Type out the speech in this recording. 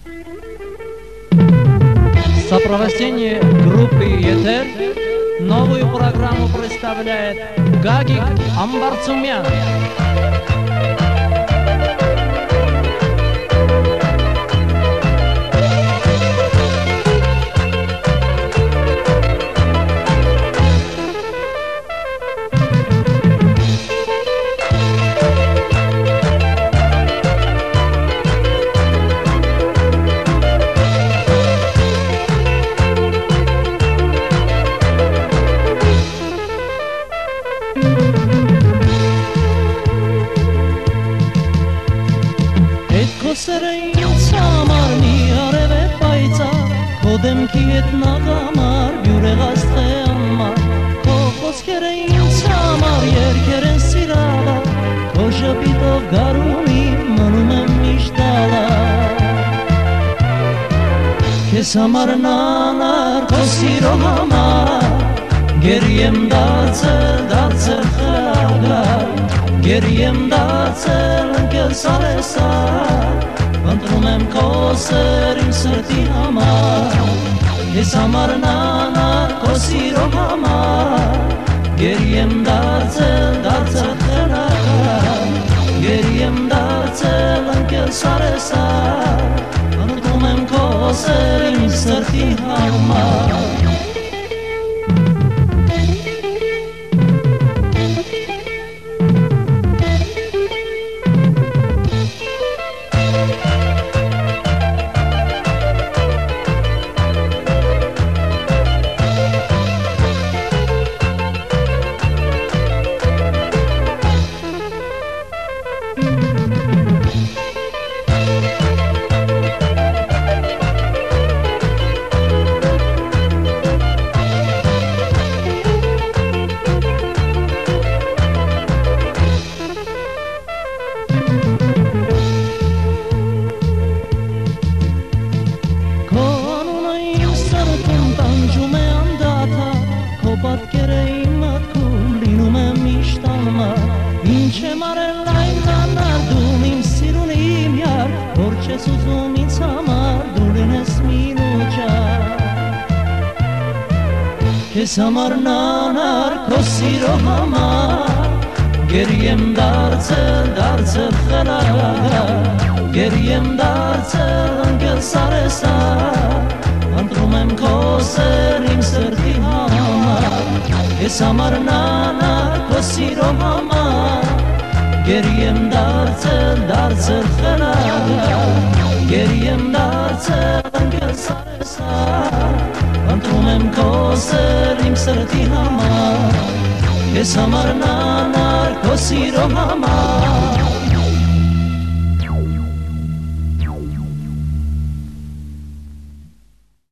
В сопровождении группы «Етер» новую программу представляет Гагик Амбарцумян. Դեմքի հետ նաղամար բյուրեղած թե ամար Քո խոսքերը ինձ համար երկեր են սիրավա Քո ժպիտով գարունի մնում եմ միշտ ալար Քեզ համար նանար քո սիրո համար Գերի եմ դարձել խրագար Գերի եմ դարձել ընկել սարեսար Ընտրում եմ քո սեր իմ սրտի համար Ես համար նանա քո սիրո համար Գերի եմ դարձել խելագար Գերի եմ դարձել ընկել սարեսար Ընտրում եմ քո սեր իմ սրտի համար Քեզ համար նանար քո սիրո համար Գերի եմ դարձել խելագար Գերի եմ դարձել ընկել սարեսար Ընտրում եմ քո սեր իմ սրտի համար Քեզ համար նանար քո սիրո համար Գերի եմ դարձել խելագար Գերի եմ դարձել ընկել սարեսար Ընտրում եմ քո սեր իմ սրտի համար Քեզ համար նանար քո սիրո համար